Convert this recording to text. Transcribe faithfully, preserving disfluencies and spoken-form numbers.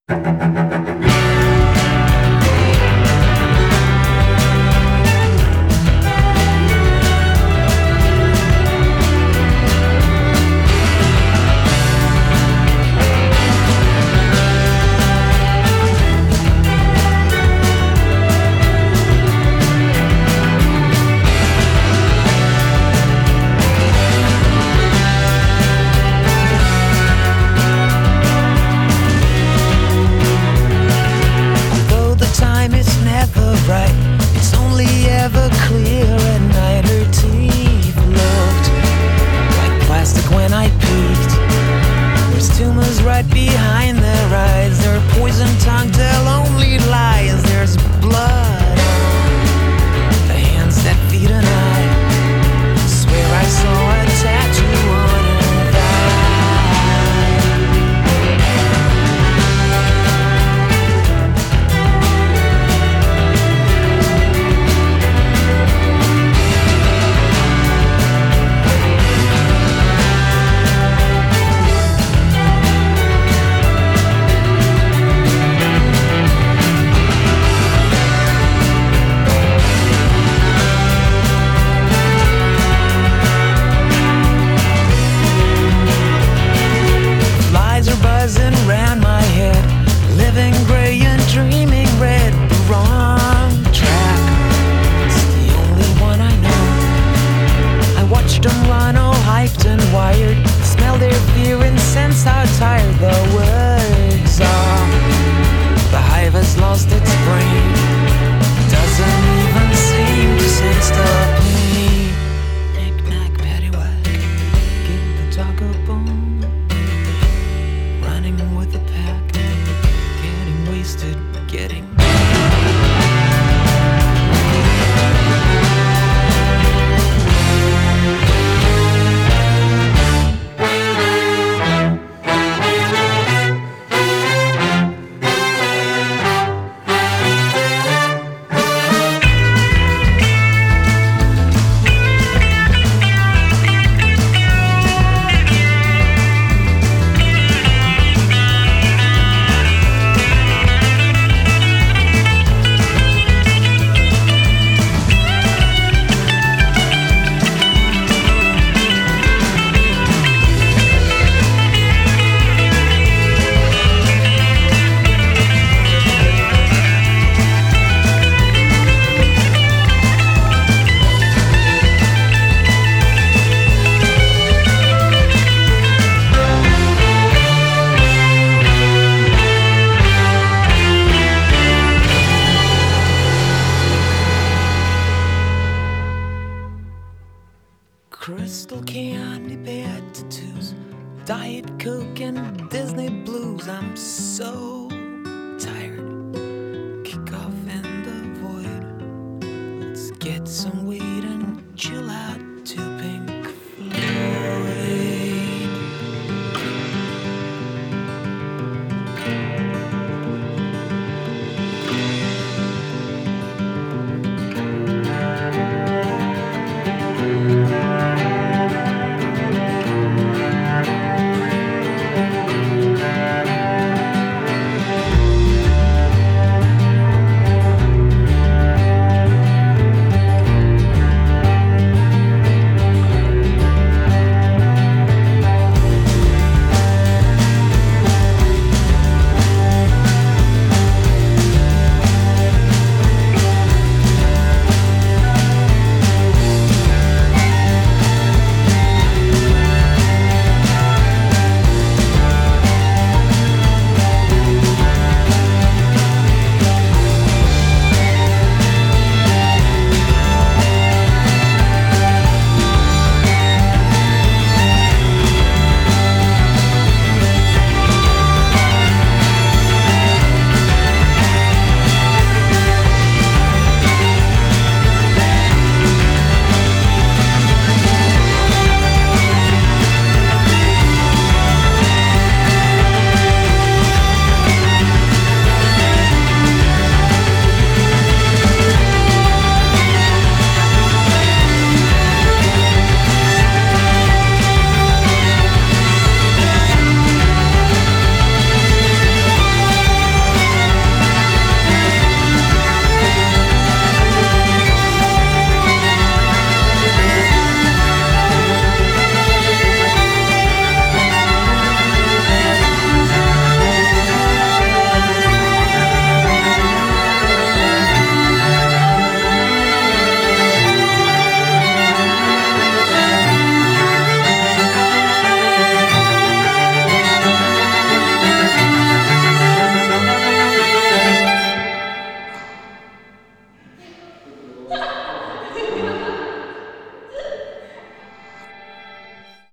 Right behind their eyes, their poison tongue tell only lies. There's blood on the hands that feed an eye. Swear I saw a tattoo on her thigh. Around my head, living gray and dreaming red. The wrong track, it's the only one I know. I watched them run all hyped and wired, smell their fear and sense how tired the words are. The hive has lost its brain, doesn't even seem to sense the pain. Knick-knack, paddywhack, give the dog a bone. With the pack, getting wasted, getting crystal candy bed tattoos, Diet Coke and Disney blues. I'm so